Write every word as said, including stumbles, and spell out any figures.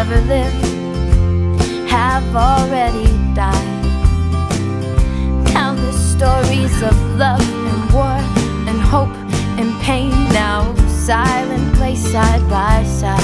never lived have already died. Countless stories of love and war and hope and pain now silent, place side by side.